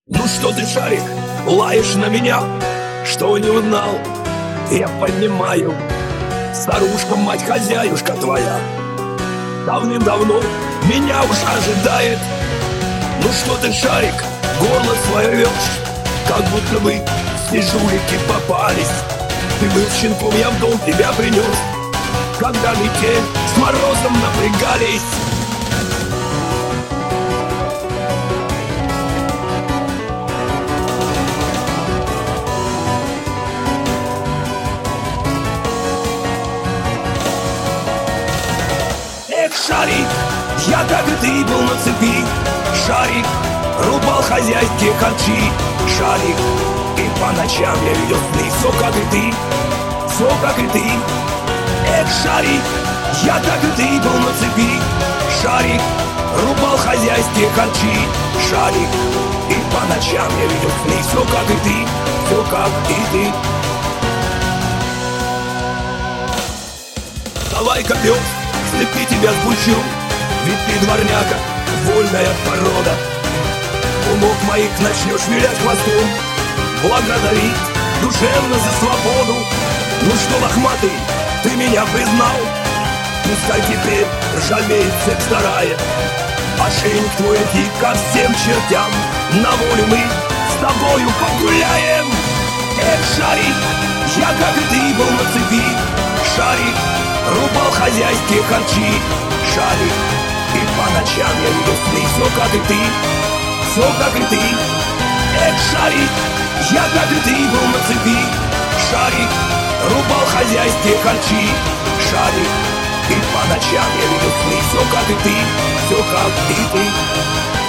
Ну что ты, Шарик, лаешь на меня? Что не узнал? Я понимаю, старушка, мать-хозяюшка твоя давным-давно меня уж ожидает. Ну что ты, Шарик, горло свое рвешь, как будто бы все жулики попались. Ты был щенком, я в дом тебя принес, когда метель с морозом напрягались. Эх, Шарик, я как и ты был на цепи. Шарик, рубал хозяйские харчи. Шарик, и по ночам я видел сны, все как и ты, все как и ты. Эх, Шарик, я как и ты был на цепи. Шарик, рубал хозяйские харчи. Шарик, и по ночам я видел сны, все как и ты, все как и ты. Давай-ка, пес, слепи тебя сгущу, ведь ты дворняга, вольная порода. Умов моих начнешь вилять хвостом, благодарить душевно за свободу. Ну что, лохматый, ты меня признал? Пускай теперь жалеет всех старая. Ошейник твой иди ко всем чертям, на волю мы с тобою погуляем. Эх, Шарик, я как и ты был на цепи. Шарик, рубал хозяйские харчи. Шарик, и по ночам я видел сны, все как и ты, все как и ты. Эх, Шарик, я как и ты был на цепи. Шарик, рубал хозяйские харчи. Шарик, и по ночам я видел сны, все как и ты, все как и ты.